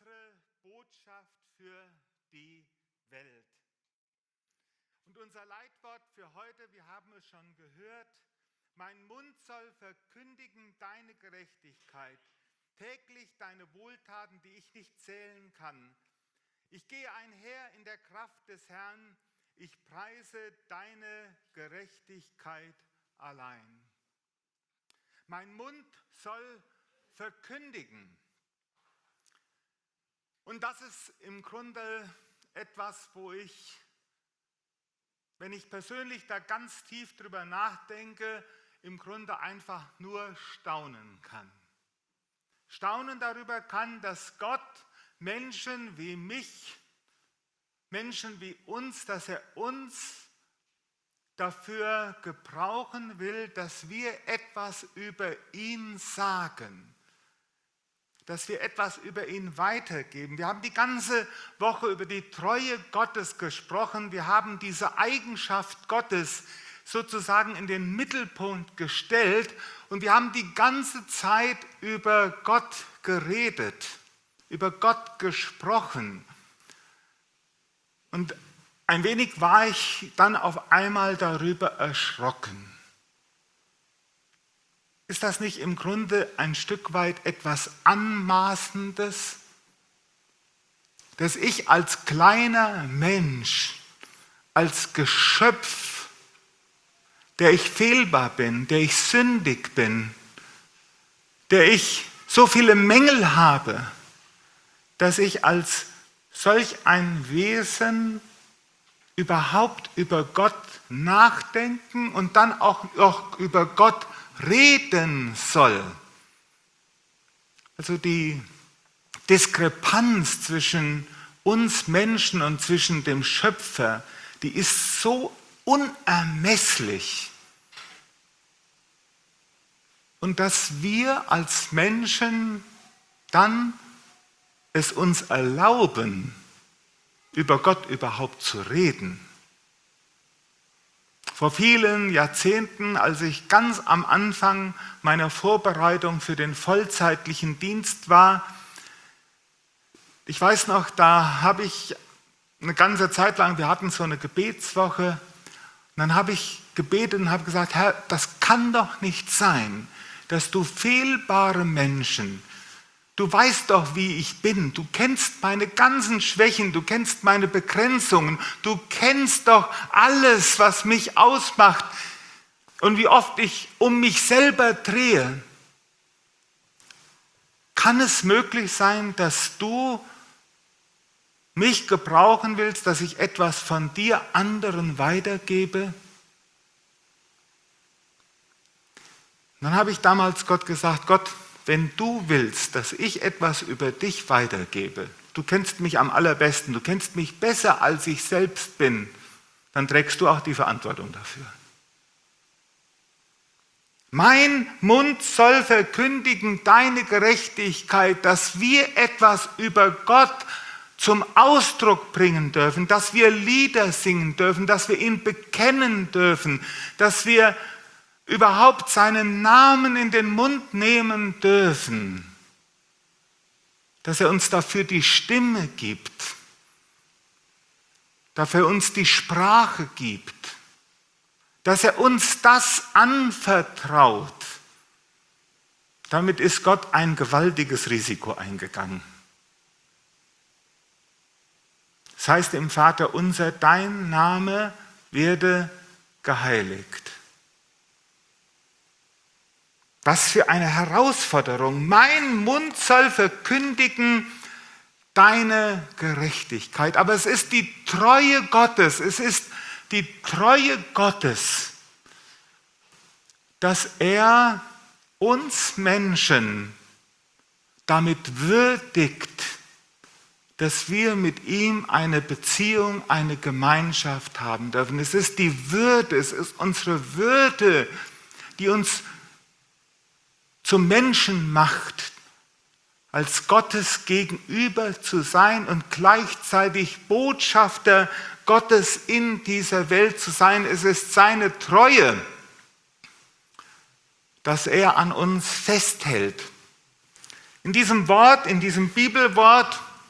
unsere Botschaft für die Welt. Und unser Leitwort für heute, wir haben es schon gehört, mein Mund soll verkündigen deine Gerechtigkeit, täglich deine Wohltaten, die ich nicht zählen kann. Ich gehe einher in der Kraft des Herrn, ich preise deine Gerechtigkeit allein. Mein Mund soll verkündigen. Und das ist im Grunde etwas, wo ich, wenn ich persönlich da ganz tief drüber nachdenke, im Grunde einfach nur staunen kann. Staunen darüber kann, dass Gott Menschen wie mich, Menschen wie uns, dass er uns dafür gebrauchen will, dass wir etwas über ihn sagen, dass wir etwas über ihn weitergeben. Wir haben die ganze Woche über die Treue Gottes gesprochen. Wir haben diese Eigenschaft Gottes sozusagen in den Mittelpunkt gestellt und wir haben die ganze Zeit über Gott geredet, über Gott gesprochen. Und ein wenig war ich dann auf einmal darüber erschrocken. Ist das nicht im Grunde ein Stück weit etwas Anmaßendes, dass ich als kleiner Mensch, als Geschöpf, der ich fehlbar bin, der ich sündig bin, der ich so viele Mängel habe, dass ich als solch ein Wesen überhaupt über Gott nachdenken und dann auch noch über Gott reden soll. Also die Diskrepanz zwischen uns Menschen und zwischen dem Schöpfer, die ist so unermesslich. Und dass wir als Menschen dann es uns erlauben, über Gott überhaupt zu reden. Vor vielen Jahrzehnten, als ich ganz am Anfang meiner Vorbereitung für den vollzeitlichen Dienst war, ich weiß noch, da habe ich eine ganze Zeit lang, wir hatten so eine Gebetswoche, und dann habe ich gebetet und habe gesagt, Herr, das kann doch nicht sein, dass du fehlbare Menschen, du weißt doch, wie ich bin, du kennst meine ganzen Schwächen, du kennst meine Begrenzungen, du kennst doch alles, was mich ausmacht und wie oft ich um mich selber drehe. Kann es möglich sein, dass du mich gebrauchen willst, dass ich etwas von dir anderen weitergebe? Dann habe ich damals Gott gesagt, Gott, wenn du willst, dass ich etwas über dich weitergebe, du kennst mich am allerbesten, du kennst mich besser, als ich selbst bin, dann trägst du auch die Verantwortung dafür. Mein Mund soll verkündigen deine Gerechtigkeit, dass wir etwas über Gott zum Ausdruck bringen dürfen, dass wir Lieder singen dürfen, dass wir ihn bekennen dürfen, dass wir überhaupt seinen Namen in den Mund nehmen dürfen, dass er uns dafür die Stimme gibt, dafür uns die Sprache gibt, dass er uns das anvertraut. Damit ist Gott ein gewaltiges Risiko eingegangen. Das heißt im Vaterunser, dein Name werde geheiligt. Was für eine Herausforderung. Mein Mund soll verkündigen deine Gerechtigkeit. Aber es ist die Treue Gottes, dass er uns Menschen damit würdigt, dass wir mit ihm eine Beziehung, eine Gemeinschaft haben dürfen. Es ist die Würde, es ist unsere Würde, die uns zum Menschen macht, als Gottes Gegenüber zu sein und gleichzeitig Botschafter Gottes in dieser Welt zu sein. Es ist seine Treue, dass er an uns festhält. In diesem Wort, in diesem Bibelwort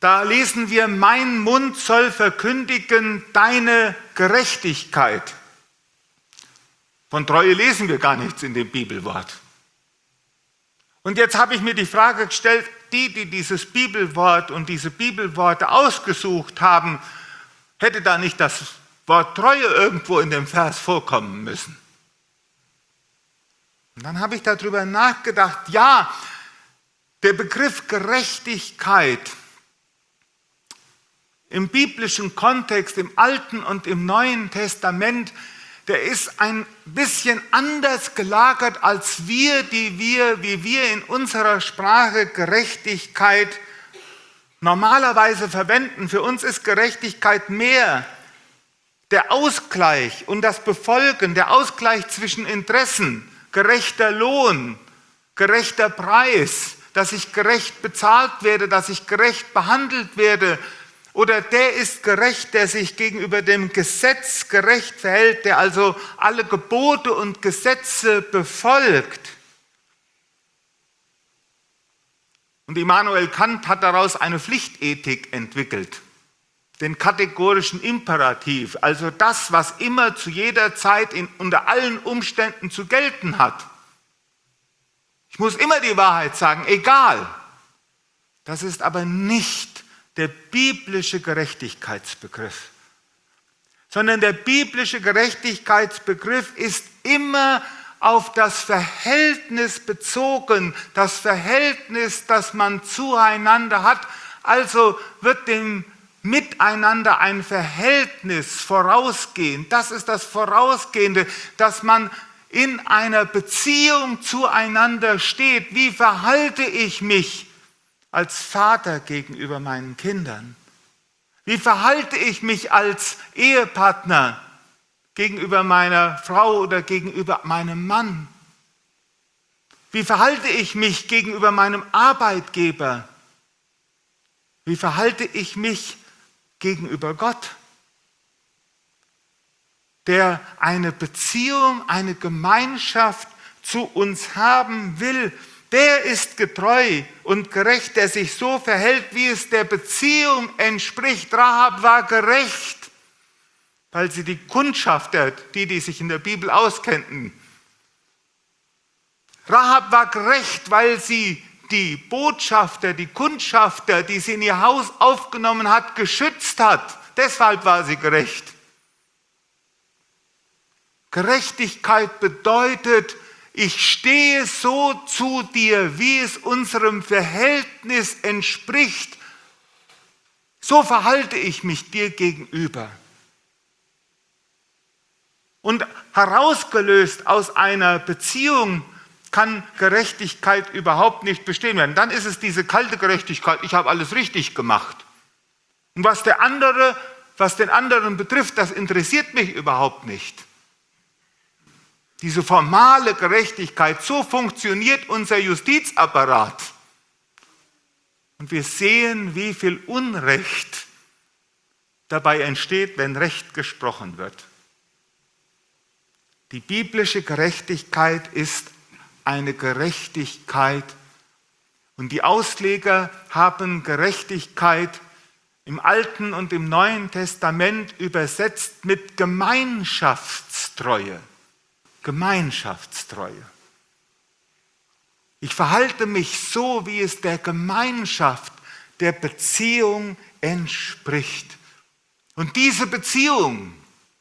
Da lesen wir, mein Mund soll verkündigen deine Gerechtigkeit. Von Treue lesen wir gar nichts in dem Bibelwort. Und jetzt habe ich mir die Frage gestellt, die dieses Bibelwort und diese Bibelworte ausgesucht haben, hätte da nicht das Wort Treue irgendwo in dem Vers vorkommen müssen? Und dann habe ich darüber nachgedacht, ja, der Begriff Gerechtigkeit im biblischen Kontext, im Alten und im Neuen Testament, der ist ein bisschen anders gelagert als wie wir in unserer Sprache Gerechtigkeit normalerweise verwenden. Für uns ist Gerechtigkeit mehr der Ausgleich und das Befolgen, der Ausgleich zwischen Interessen, gerechter Lohn, gerechter Preis, dass ich gerecht bezahlt werde, dass ich gerecht behandelt werde. Oder der ist gerecht, der sich gegenüber dem Gesetz gerecht verhält, der also alle Gebote und Gesetze befolgt. Und Immanuel Kant hat daraus eine Pflichtethik entwickelt, den kategorischen Imperativ, also das, was immer zu jeder Zeit unter allen Umständen zu gelten hat. Ich muss immer die Wahrheit sagen, egal. Das ist aber nicht der biblische Gerechtigkeitsbegriff, sondern der biblische Gerechtigkeitsbegriff ist immer auf das Verhältnis bezogen, das Verhältnis, das man zueinander hat. Also wird dem Miteinander ein Verhältnis vorausgehen. Das ist das Vorausgehende, dass man in einer Beziehung zueinander steht. Wie verhalte ich mich als Vater gegenüber meinen Kindern? Wie verhalte ich mich als Ehepartner gegenüber meiner Frau oder gegenüber meinem Mann? Wie verhalte ich mich gegenüber meinem Arbeitgeber? Wie verhalte ich mich gegenüber Gott, der eine Beziehung, eine Gemeinschaft zu uns haben will? Der ist getreu und gerecht, der sich so verhält, wie es der Beziehung entspricht. Rahab war gerecht, weil sie die Kundschafter, die sich in der Bibel auskannten. Rahab war gerecht, weil sie die Botschafter, die Kundschafter, die sie in ihr Haus aufgenommen hat, geschützt hat. Deshalb war sie gerecht. Gerechtigkeit bedeutet, ich stehe so zu dir, wie es unserem Verhältnis entspricht. So verhalte ich mich dir gegenüber. Und herausgelöst aus einer Beziehung kann Gerechtigkeit überhaupt nicht bestehen werden. Dann ist es diese kalte Gerechtigkeit, ich habe alles richtig gemacht. Und was den anderen betrifft, das interessiert mich überhaupt nicht. Diese formale Gerechtigkeit, so funktioniert unser Justizapparat. Und wir sehen, wie viel Unrecht dabei entsteht, wenn Recht gesprochen wird. Die biblische Gerechtigkeit ist eine Gerechtigkeit. Und die Ausleger haben Gerechtigkeit im Alten und im Neuen Testament übersetzt mit Gemeinschaftstreue. Gemeinschaftstreue. Ich verhalte mich so, wie es der Gemeinschaft, der Beziehung entspricht. Und diese Beziehung,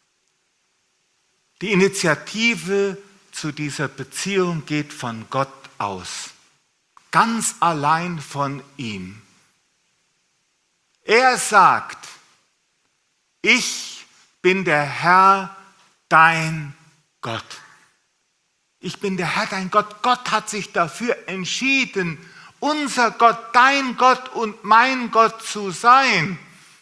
die Initiative zu dieser Beziehung geht von Gott aus. Ganz allein von ihm. Er sagt, ich bin der Herr, dein Gott. Ich bin der Herr, dein Gott. Gott hat sich dafür entschieden, unser Gott, dein Gott und mein Gott zu sein.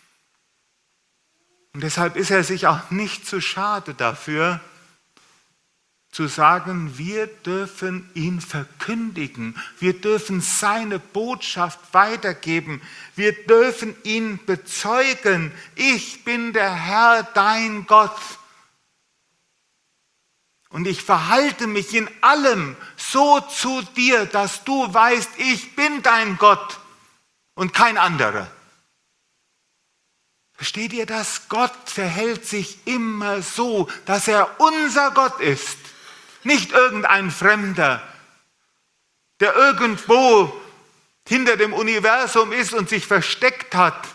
Und deshalb ist er sich auch nicht zu schade dafür, zu sagen, wir dürfen ihn verkündigen, wir dürfen seine Botschaft weitergeben, wir dürfen ihn bezeugen, ich bin der Herr, dein Gott. Und ich verhalte mich in allem so zu dir, dass du weißt, ich bin dein Gott und kein anderer. Versteht ihr das? Gott verhält sich immer so, dass er unser Gott ist. Nicht irgendein Fremder, der irgendwo hinter dem Universum ist und sich versteckt hat.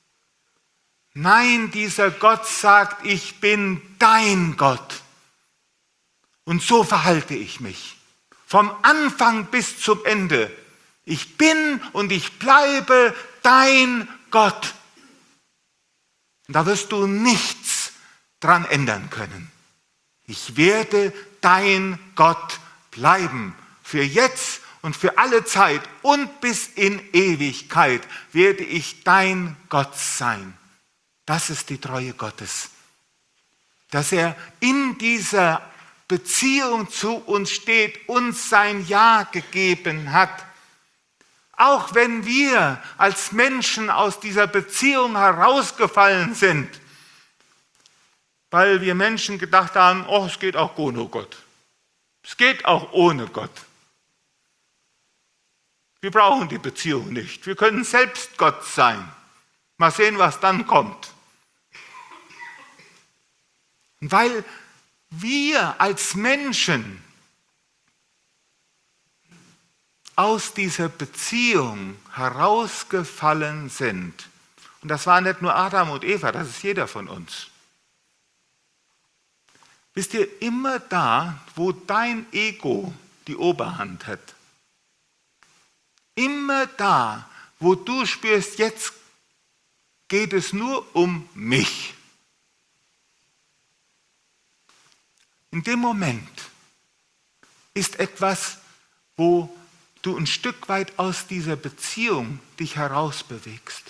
Nein, dieser Gott sagt, ich bin dein Gott. Und so verhalte ich mich. Vom Anfang bis zum Ende. Ich bin und ich bleibe dein Gott. Und da wirst du nichts dran ändern können. Ich werde dein Gott bleiben. Für jetzt und für alle Zeit und bis in Ewigkeit werde ich dein Gott sein. Das ist die Treue Gottes. Dass er in dieser Beziehung zu uns steht, uns sein Ja gegeben hat. Auch wenn wir als Menschen aus dieser Beziehung herausgefallen sind, weil wir Menschen gedacht haben, oh, es geht auch ohne Gott. Es geht auch ohne Gott. Wir brauchen die Beziehung nicht. Wir können selbst Gott sein. Mal sehen, was dann kommt. Und weil wir als Menschen aus dieser Beziehung herausgefallen sind, und das waren nicht nur Adam und Eva, das ist jeder von uns. Wisst ihr, immer da, wo dein Ego die Oberhand hat, immer da, wo du spürst, jetzt geht es nur um mich. In dem Moment ist etwas, wo du ein Stück weit aus dieser Beziehung dich herausbewegst.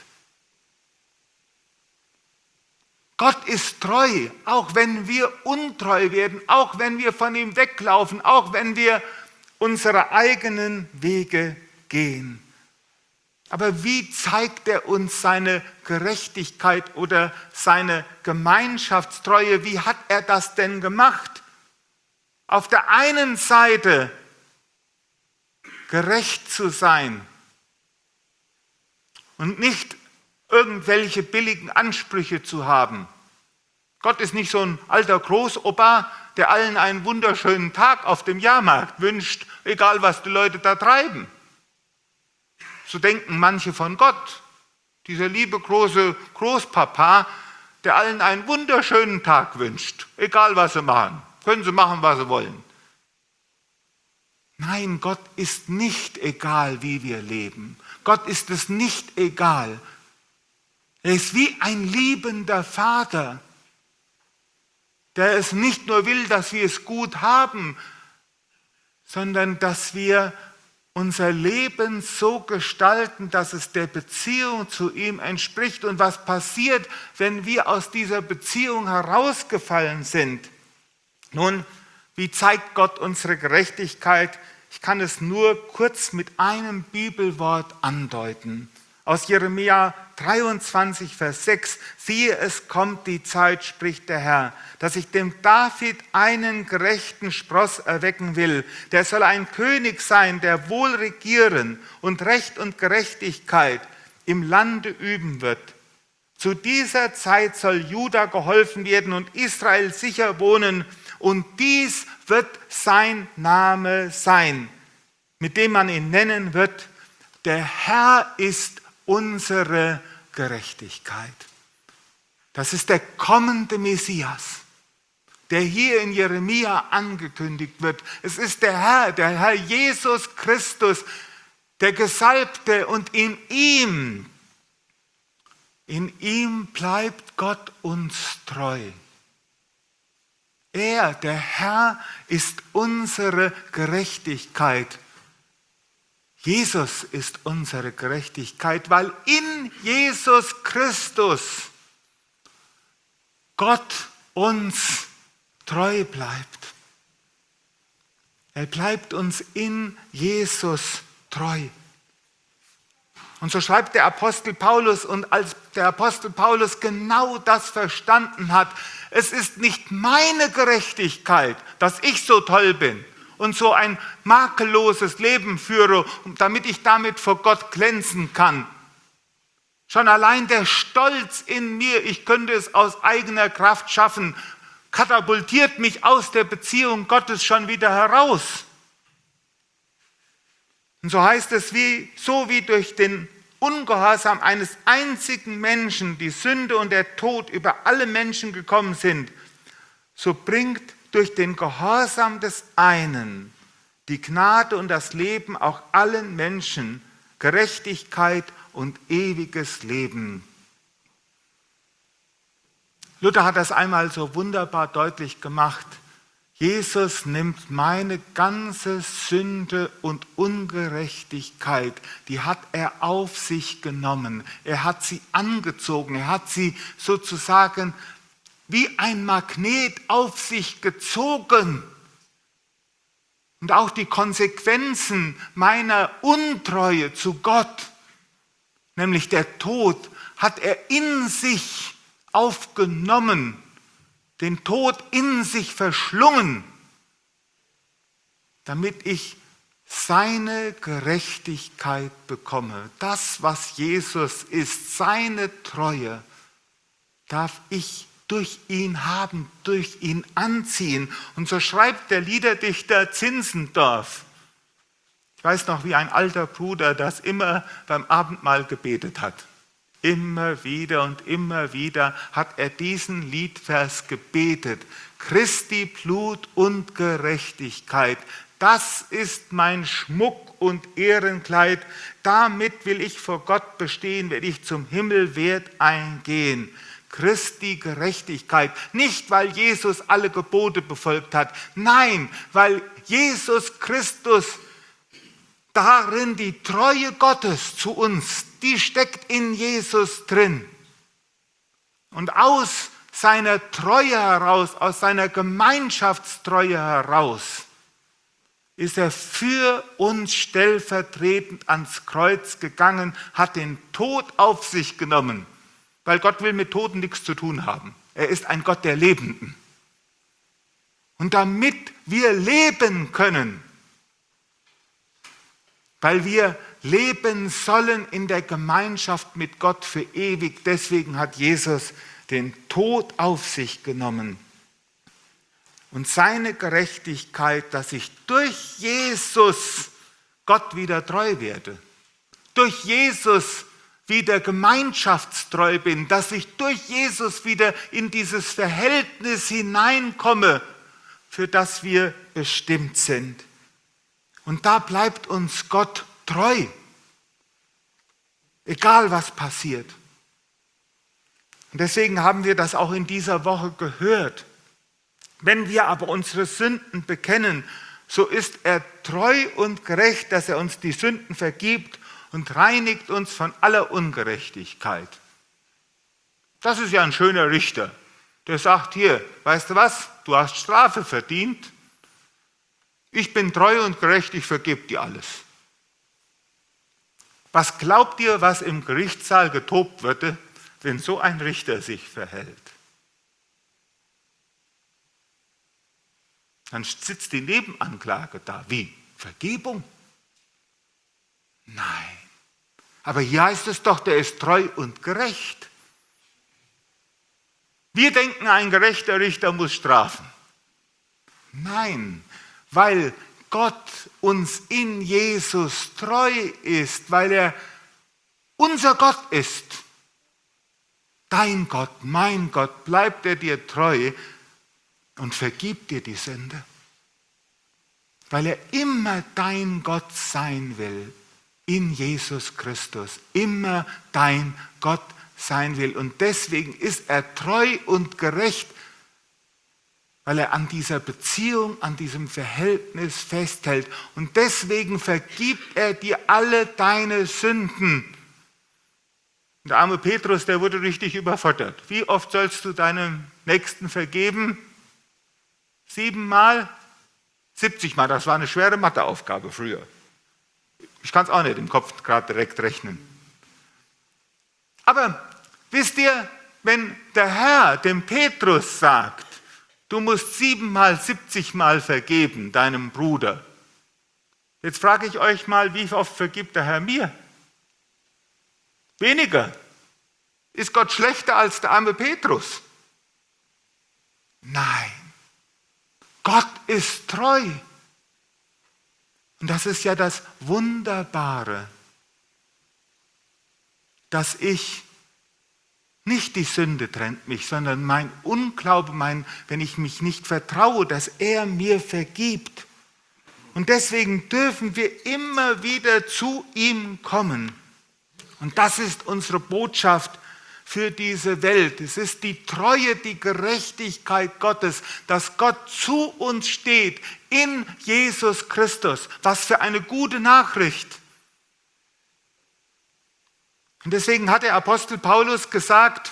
Gott ist treu, auch wenn wir untreu werden, auch wenn wir von ihm weglaufen, auch wenn wir unsere eigenen Wege gehen. Aber wie zeigt er uns seine Gerechtigkeit oder seine Gemeinschaftstreue? Wie hat er das denn gemacht? Auf der einen Seite gerecht zu sein und nicht irgendwelche billigen Ansprüche zu haben. Gott ist nicht so ein alter Großopa, der allen einen wunderschönen Tag auf dem Jahrmarkt wünscht, egal was die Leute da treiben. So denken manche von Gott. Dieser liebe große Großpapa, der allen einen wunderschönen Tag wünscht, egal was sie machen. Können sie machen, was sie wollen. Nein, Gott ist nicht egal, wie wir leben. Gott ist es nicht egal. Er ist wie ein liebender Vater, der es nicht nur will, dass wir es gut haben, sondern dass wir unser Leben so gestalten, dass es der Beziehung zu ihm entspricht. Und was passiert, wenn wir aus dieser Beziehung herausgefallen sind? Nun, wie zeigt Gott unsere Gerechtigkeit? Ich kann es nur kurz mit einem Bibelwort andeuten. Aus Jeremia 23, Vers 6. Siehe, es kommt die Zeit, spricht der Herr, dass ich dem David einen gerechten Spross erwecken will. Der soll ein König sein, der wohl regieren und Recht und Gerechtigkeit im Lande üben wird. Zu dieser Zeit soll Juda geholfen werden und Israel sicher wohnen. Und dies wird sein Name sein, mit dem man ihn nennen wird. Der Herr ist unsere Gerechtigkeit. Das ist der kommende Messias, der hier in Jeremia angekündigt wird. Es ist der Herr Jesus Christus, der Gesalbte, und in ihm bleibt Gott uns treu. Er, der Herr, ist unsere Gerechtigkeit. Jesus ist unsere Gerechtigkeit, weil in Jesus Christus Gott uns treu bleibt. Er bleibt uns in Jesus treu. Und so schreibt der Apostel Paulus, und als der Apostel Paulus genau das verstanden hat, es ist nicht meine Gerechtigkeit, dass ich so toll bin und so ein makelloses Leben führe, damit ich damit vor Gott glänzen kann. Schon allein der Stolz in mir, ich könnte es aus eigener Kraft schaffen, katapultiert mich aus der Beziehung Gottes schon wieder heraus. Und so heißt es, so wie durch den Ungehorsam eines einzigen Menschen die Sünde und der Tod über alle Menschen gekommen sind, so bringt durch den Gehorsam des einen die Gnade und das Leben auch allen Menschen Gerechtigkeit und ewiges Leben. Luther hat das einmal so wunderbar deutlich gemacht. Jesus nimmt meine ganze Sünde und Ungerechtigkeit, die hat er auf sich genommen. Er hat sie angezogen, er hat sie sozusagen wie ein Magnet auf sich gezogen. Und auch die Konsequenzen meiner Untreue zu Gott, nämlich der Tod, hat er in sich aufgenommen, den Tod in sich verschlungen, damit ich seine Gerechtigkeit bekomme. Das, was Jesus ist, seine Treue, darf ich durch ihn haben, durch ihn anziehen. Und so schreibt der Liederdichter Zinzendorf. Ich weiß noch, wie ein alter Bruder das immer beim Abendmahl gebetet hat. Immer wieder und immer wieder hat er diesen Liedvers gebetet. Christi Blut und Gerechtigkeit, das ist mein Schmuck und Ehrenkleid. Damit will ich vor Gott bestehen, wenn ich zum Himmel werd eingehen. Christi Gerechtigkeit, nicht weil Jesus alle Gebote befolgt hat, nein, weil Jesus Christus darin die Treue Gottes zu uns, die steckt in Jesus drin. Und aus seiner Treue heraus, aus seiner Gemeinschaftstreue heraus, ist er für uns stellvertretend ans Kreuz gegangen, hat den Tod auf sich genommen, weil Gott will mit Toten nichts zu tun haben. Er ist ein Gott der Lebenden. Und damit wir leben können, weil wir leben sollen in der Gemeinschaft mit Gott für ewig. Deswegen hat Jesus den Tod auf sich genommen. Und seine Gerechtigkeit, dass ich durch Jesus Gott wieder treu werde. Durch Jesus wieder gemeinschaftstreu bin. Dass ich durch Jesus wieder in dieses Verhältnis hineinkomme, für das wir bestimmt sind. Und da bleibt uns Gott treu, egal was passiert. Und deswegen haben wir das auch in dieser Woche gehört. Wenn wir aber unsere Sünden bekennen, so ist er treu und gerecht, dass er uns die Sünden vergibt und reinigt uns von aller Ungerechtigkeit. Das ist ja ein schöner Richter, der sagt, hier, weißt du was, du hast Strafe verdient. Ich bin treu und gerecht, ich vergebe dir alles. Was glaubt ihr, was im Gerichtssaal getobt würde, wenn so ein Richter sich verhält? Dann sitzt die Nebenanklage da. Wie? Vergebung? Nein. Aber hier heißt es doch, der ist treu und gerecht. Wir denken, ein gerechter Richter muss strafen. Nein, weil Gott uns in Jesus treu ist, weil er unser Gott ist. Dein Gott, mein Gott, bleibt er dir treu und vergibt dir die Sünde. Weil er immer dein Gott sein will, in Jesus Christus. Immer dein Gott sein will. Und deswegen ist er treu und gerecht, weil er an dieser Beziehung, an diesem Verhältnis festhält. Und deswegen vergibt er dir alle deine Sünden. Der arme Petrus, der wurde richtig überfordert. Wie oft sollst du deinem Nächsten vergeben? 7 Mal? 70 Mal, das war eine schwere Matheaufgabe früher. Ich kann es auch nicht im Kopf gerade direkt rechnen. Aber wisst ihr, wenn der Herr dem Petrus sagt, du musst 7 Mal, 70 Mal vergeben, deinem Bruder. Jetzt frage ich euch mal, wie oft vergibt der Herr mir? Weniger. Ist Gott schlechter als der arme Petrus? Nein, Gott ist treu. Und das ist ja das Wunderbare, dass ich nicht die Sünde trennt mich, sondern mein Unglaube, wenn ich mich nicht vertraue, dass er mir vergibt. Und deswegen dürfen wir immer wieder zu ihm kommen. Und das ist unsere Botschaft für diese Welt. Es ist die Treue, die Gerechtigkeit Gottes, dass Gott zu uns steht in Jesus Christus. Was für eine gute Nachricht. Und deswegen hat der Apostel Paulus gesagt,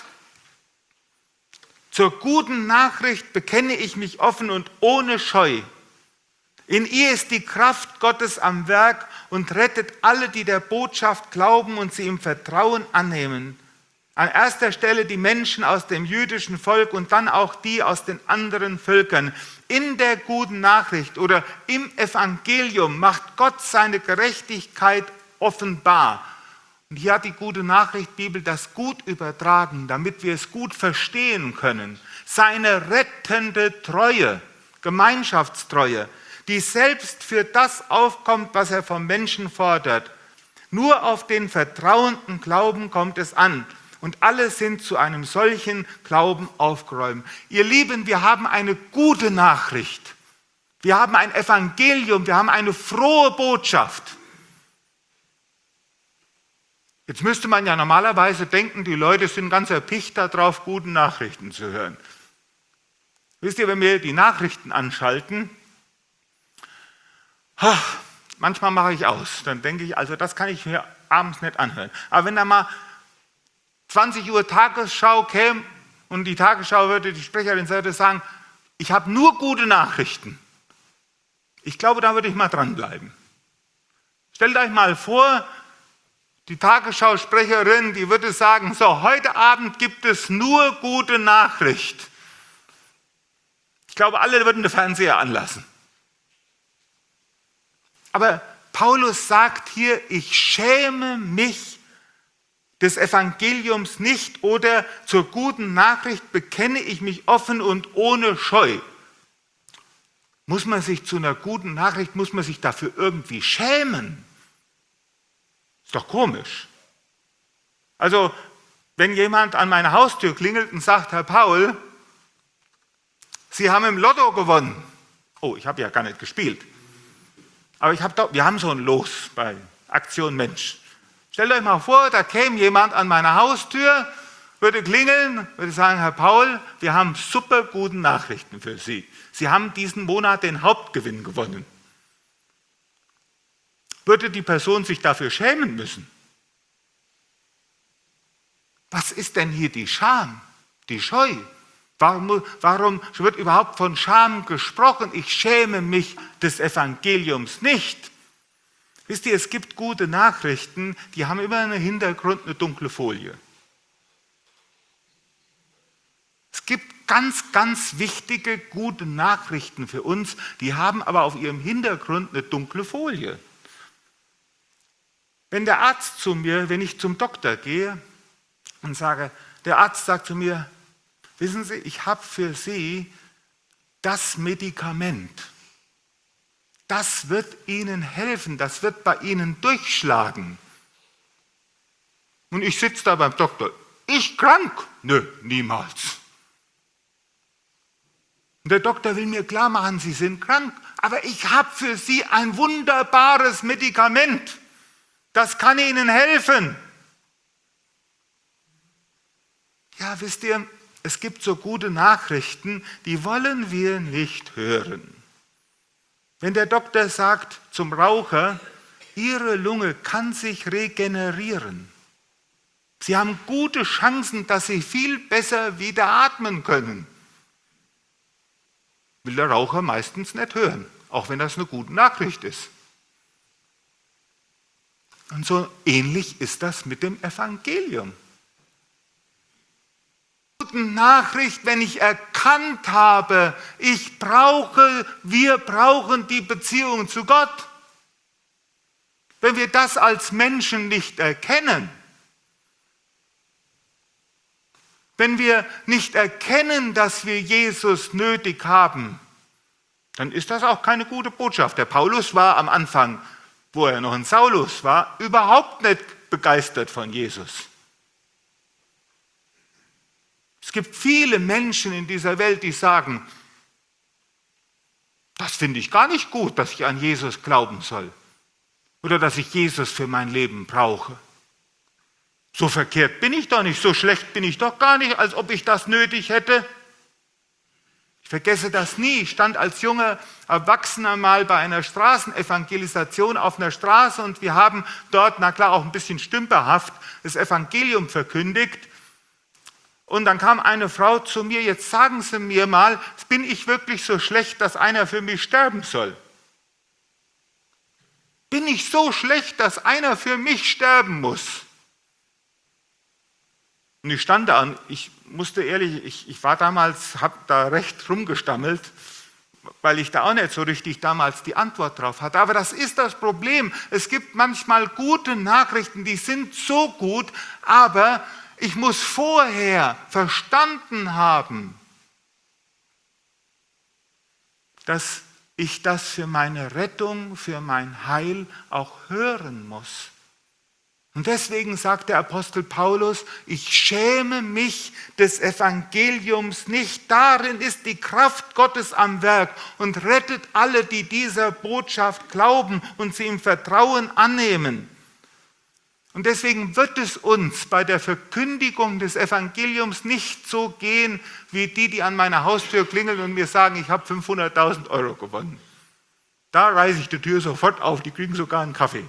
zur guten Nachricht bekenne ich mich offen und ohne Scheu. In ihr ist die Kraft Gottes am Werk und rettet alle, die der Botschaft glauben und sie im Vertrauen annehmen. An erster Stelle die Menschen aus dem jüdischen Volk und dann auch die aus den anderen Völkern. In der guten Nachricht oder im Evangelium macht Gott seine Gerechtigkeit offenbar. Und hier hat die gute Nachricht Bibel das gut übertragen, damit wir es gut verstehen können. Seine rettende Treue, Gemeinschaftstreue, die selbst für das aufkommt, was er vom Menschen fordert. Nur auf den vertrauenden Glauben kommt es an. Und alle sind zu einem solchen Glauben aufgeräumt. Ihr Lieben, wir haben eine gute Nachricht. Wir haben ein Evangelium, wir haben eine frohe Botschaft. Jetzt müsste man ja normalerweise denken, die Leute sind ganz erpicht darauf, gute Nachrichten zu hören. Wisst ihr, wenn wir die Nachrichten anschalten, manchmal mache ich aus. Dann denke ich, also das kann ich mir abends nicht anhören. Aber wenn da mal 20 Uhr Tagesschau käme und die Tagesschau würde, die Sprecherin würde sagen, ich habe nur gute Nachrichten. Ich glaube, da würde ich mal dranbleiben. Stellt euch mal vor, die Tagesschau-Sprecherin, die würde sagen, so, heute Abend gibt es nur gute Nachricht. Ich glaube, alle würden den Fernseher anlassen. Aber Paulus sagt hier, ich schäme mich des Evangeliums nicht oder zur guten Nachricht bekenne ich mich offen und ohne Scheu. Muss man sich zu einer guten Nachricht, muss man sich dafür irgendwie schämen? Ist doch komisch. Also, wenn jemand an meine Haustür klingelt und sagt, Herr Paul, Sie haben im Lotto gewonnen. Oh, ich habe ja gar nicht gespielt. Aber wir haben so ein Los bei Aktion Mensch. Stellt euch mal vor, da käme jemand an meine Haustür, würde klingeln, würde sagen, Herr Paul, wir haben super gute Nachrichten für Sie. Sie haben diesen Monat den Hauptgewinn gewonnen. Würde die Person sich dafür schämen müssen? Was ist denn hier die Scham, die Scheu? Warum wird überhaupt von Scham gesprochen? Ich schäme mich des Evangeliums nicht. Wisst ihr, es gibt gute Nachrichten, die haben immer einen Hintergrund, eine dunkle Folie. Es gibt ganz, ganz wichtige, gute Nachrichten für uns, die haben aber auf ihrem Hintergrund eine dunkle Folie. Wenn der Arzt zu mir, wenn ich zum Doktor gehe und sage, der Arzt sagt zu mir, wissen Sie, ich habe für Sie das Medikament. Das wird Ihnen helfen, das wird bei Ihnen durchschlagen. Und ich sitze da beim Doktor. Ich krank? Nö, niemals. Und der Doktor will mir klar machen, Sie sind krank, aber ich habe für Sie ein wunderbares Medikament. Das kann Ihnen helfen. Ja, wisst ihr, es gibt so gute Nachrichten, die wollen wir nicht hören. Wenn der Doktor sagt zum Raucher, Ihre Lunge kann sich regenerieren. Sie haben gute Chancen, dass Sie viel besser wieder atmen können. Will der Raucher meistens nicht hören, auch wenn das eine gute Nachricht ist. Und so ähnlich ist das mit dem Evangelium. Nachricht, wenn ich erkannt habe, wir brauchen die Beziehung zu Gott. Wenn wir das als Menschen nicht erkennen, Wenn wir nicht erkennen, dass wir Jesus nötig haben, dann ist das auch keine gute Botschaft. Der Paulus war am Anfang, wo er noch ein Saulus war, überhaupt nicht begeistert von Jesus. Es gibt viele Menschen in dieser Welt, die sagen, das finde ich gar nicht gut, dass ich an Jesus glauben soll oder dass ich Jesus für mein Leben brauche. So verkehrt bin ich doch nicht, so schlecht bin ich doch gar nicht, als ob ich das nötig hätte. Ich vergesse das nie. Ich stand als junger Erwachsener mal bei einer Straßenevangelisation auf einer Straße und wir haben dort, na klar, auch ein bisschen stümperhaft, das Evangelium verkündigt. Und dann kam eine Frau zu mir, jetzt sagen Sie mir mal, bin ich wirklich so schlecht, dass einer für mich sterben soll? Bin ich so schlecht, dass einer für mich sterben muss? Und ich stand da und ich musste ehrlich, ich war damals, habe da recht rumgestammelt, weil ich da auch nicht so richtig damals die Antwort drauf hatte. Aber das ist das Problem. Es gibt manchmal gute Nachrichten, die sind so gut, aber ich muss vorher verstanden haben, dass ich das für meine Rettung, für mein Heil auch hören muss. Und deswegen sagt der Apostel Paulus, ich schäme mich des Evangeliums nicht. Darin ist die Kraft Gottes am Werk und rettet alle, die dieser Botschaft glauben und sie im Vertrauen annehmen. Und deswegen wird es uns bei der Verkündigung des Evangeliums nicht so gehen, wie die an meiner Haustür klingeln und mir sagen, ich habe 500.000 Euro gewonnen. Da reiße ich die Tür sofort auf, die kriegen sogar einen Kaffee.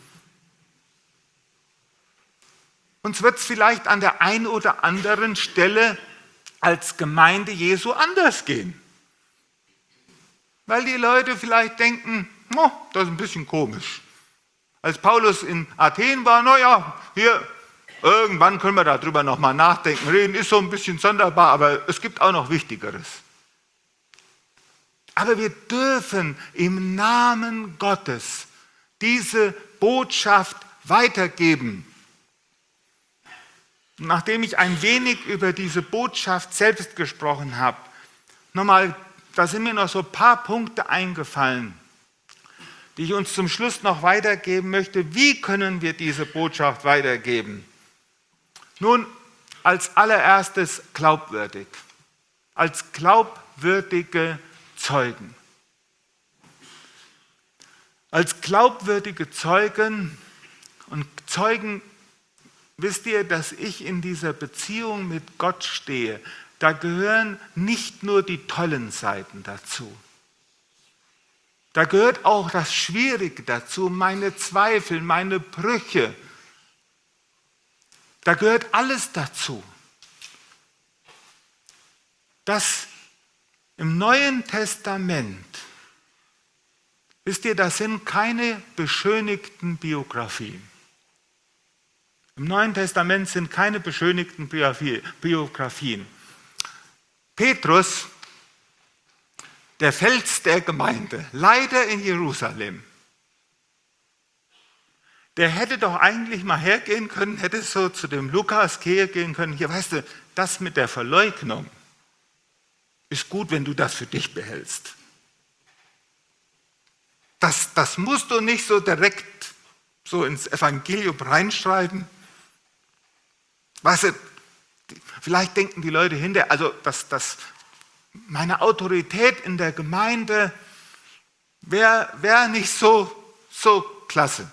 Uns wird es vielleicht an der einen oder anderen Stelle als Gemeinde Jesu anders gehen. Weil die Leute vielleicht denken, oh, das ist ein bisschen komisch. Als Paulus in Athen war, naja, hier, irgendwann können wir darüber nochmal nachdenken, reden, ist so ein bisschen sonderbar, aber es gibt auch noch Wichtigeres. Aber wir dürfen im Namen Gottes diese Botschaft weitergeben. Nachdem ich ein wenig über diese Botschaft selbst gesprochen habe, nochmal, da sind mir noch so ein paar Punkte eingefallen, die ich uns zum Schluss noch weitergeben möchte. Wie können wir diese Botschaft weitergeben? Nun, als allererstes glaubwürdig, als glaubwürdige Zeugen. Als glaubwürdige Zeugen und Zeugen, wisst ihr, dass ich in dieser Beziehung mit Gott stehe, da gehören nicht nur die tollen Seiten dazu. Da gehört auch das Schwierige dazu, meine Zweifel, meine Brüche. Da gehört alles dazu. Das im Neuen Testament, wisst ihr, das sind keine beschönigten Biografien. Im Neuen Testament sind keine beschönigten Biografien. Petrus, der Fels der Gemeinde, leider in Jerusalem, der hätte doch eigentlich mal hergehen können, hätte so zu dem Lukas gehen können, hier, weißt du, das mit der Verleugnung ist gut, wenn du das für dich behältst. Das musst du nicht so direkt so ins Evangelium reinschreiben. Weißt du, vielleicht denken die Leute hinterher, also meine Autorität in der Gemeinde wäre nicht so klasse.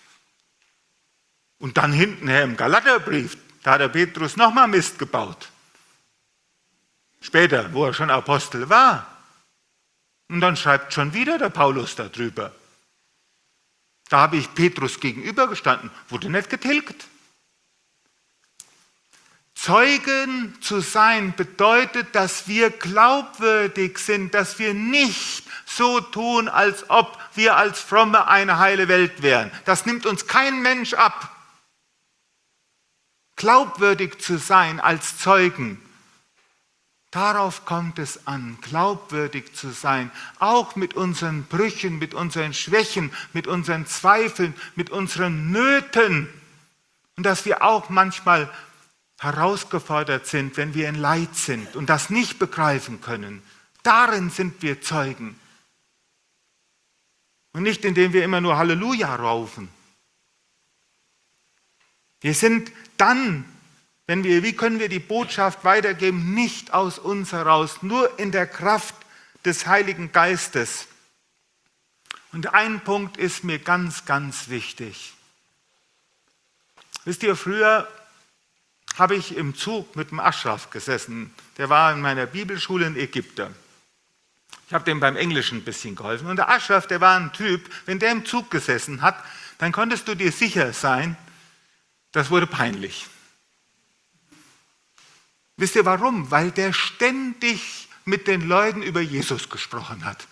Und dann hintenher im Galaterbrief, da hat der Petrus nochmal Mist gebaut. Später, wo er schon Apostel war. Und dann schreibt schon wieder der Paulus darüber. Da habe ich Petrus gegenübergestanden, wurde nicht getilgt. Zeugen zu sein bedeutet, dass wir glaubwürdig sind, dass wir nicht so tun, als ob wir als Fromme eine heile Welt wären. Das nimmt uns kein Mensch ab. Glaubwürdig zu sein als Zeugen, darauf kommt es an, glaubwürdig zu sein, auch mit unseren Brüchen, mit unseren Schwächen, mit unseren Zweifeln, mit unseren Nöten. Und dass wir auch manchmal herausgefordert sind, wenn wir in Leid sind und das nicht begreifen können. Darin sind wir Zeugen. Und nicht, indem wir immer nur Halleluja rufen. Wir sind dann, wie können wir die Botschaft weitergeben? Nicht aus uns heraus, nur in der Kraft des Heiligen Geistes. Und ein Punkt ist mir ganz, ganz wichtig. Wisst ihr, früher habe ich im Zug mit dem Ashraf gesessen. Der war in meiner Bibelschule in Ägypten. Ich habe dem beim Englischen ein bisschen geholfen. Und der Ashraf, der war ein Typ, wenn der im Zug gesessen hat, dann konntest du dir sicher sein, das wurde peinlich. Wisst ihr warum? Weil der ständig mit den Leuten über Jesus gesprochen hat.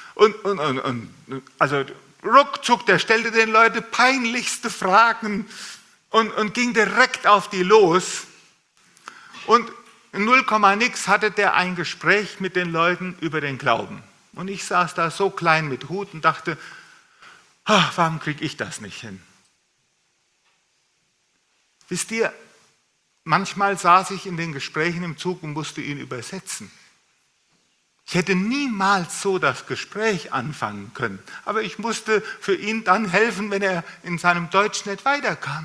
Also ruckzuck, der stellte den Leuten peinlichste Fragen und ging direkt auf die los. Und in 0, nix hatte der ein Gespräch mit den Leuten über den Glauben. Und ich saß da so klein mit Hut und dachte, warum kriege ich das nicht hin? Wisst ihr, manchmal saß ich in den Gesprächen im Zug und musste ihn übersetzen. Ich hätte niemals so das Gespräch anfangen können, aber ich musste für ihn dann helfen, wenn er in seinem Deutsch nicht weiterkam.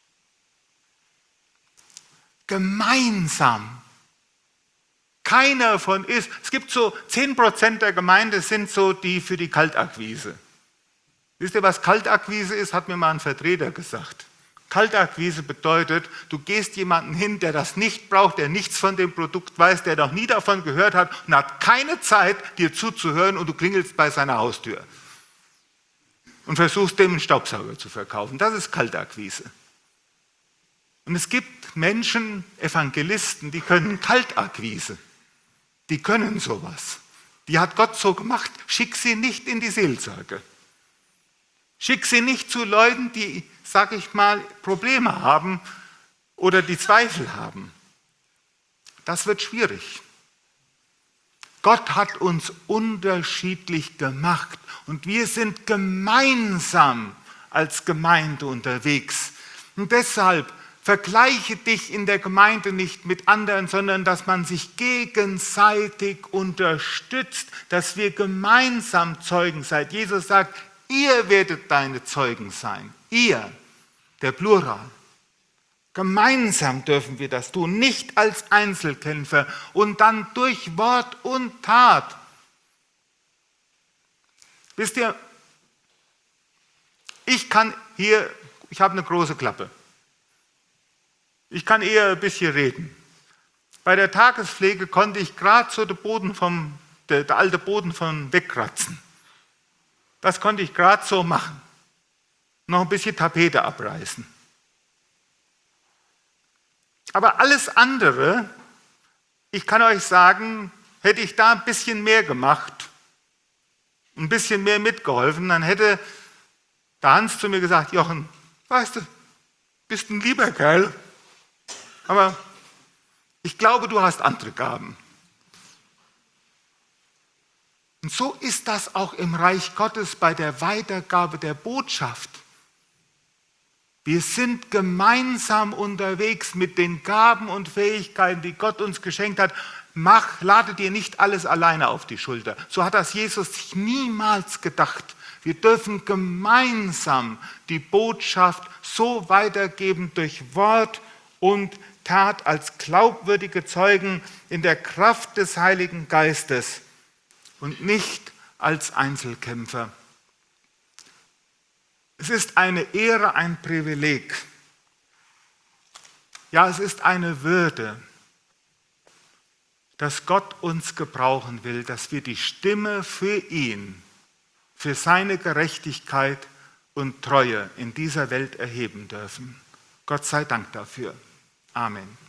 Gemeinsam. Keiner von ist. Es gibt so 10% der Gemeinde sind so die für die Kaltakquise. Wisst ihr, was Kaltakquise ist? Hat mir mal ein Vertreter gesagt. Kaltakquise bedeutet, du gehst jemanden hin, der das nicht braucht, der nichts von dem Produkt weiß, der noch nie davon gehört hat und hat keine Zeit, dir zuzuhören und du klingelst bei seiner Haustür und versuchst, dem einen Staubsauger zu verkaufen. Das ist Kaltakquise. Und es gibt Menschen, Evangelisten, die können Kaltakquise. Die können sowas. Die hat Gott so gemacht. Schick sie nicht in die Seelsorge. Schick sie nicht zu Leuten, die, sag ich mal, Probleme haben oder die Zweifel haben. Das wird schwierig. Gott hat uns unterschiedlich gemacht und wir sind gemeinsam als Gemeinde unterwegs. Und deshalb vergleiche dich in der Gemeinde nicht mit anderen, sondern dass man sich gegenseitig unterstützt, dass wir gemeinsam Zeugen seid. Jesus sagt, ihr werdet deine Zeugen sein. Ihr, der Plural. Gemeinsam dürfen wir das tun, nicht als Einzelkämpfer und dann durch Wort und Tat. Wisst ihr, ich habe eine große Klappe. Ich kann eher ein bisschen reden. Bei der Tagespflege konnte ich gerade so der alte Boden von wegkratzen. Das konnte ich gerade so machen. Noch ein bisschen Tapete abreißen. Aber alles andere, ich kann euch sagen, hätte ich da ein bisschen mehr gemacht, ein bisschen mehr mitgeholfen, dann hätte der Hans zu mir gesagt, Jochen, weißt du, bist ein lieber Kerl, aber ich glaube, du hast andere Gaben. Und so ist das auch im Reich Gottes bei der Weitergabe der Botschaft. Wir sind gemeinsam unterwegs mit den Gaben und Fähigkeiten, die Gott uns geschenkt hat. Lade dir nicht alles alleine auf die Schulter. So hat das Jesus sich niemals gedacht. Wir dürfen gemeinsam die Botschaft so weitergeben durch Wort und Tat als glaubwürdige Zeugen in der Kraft des Heiligen Geistes und nicht als Einzelkämpfer. Es ist eine Ehre, ein Privileg. Ja, es ist eine Würde, dass Gott uns gebrauchen will, dass wir die Stimme für ihn, für seine Gerechtigkeit und Treue in dieser Welt erheben dürfen. Gott sei Dank dafür. Amen.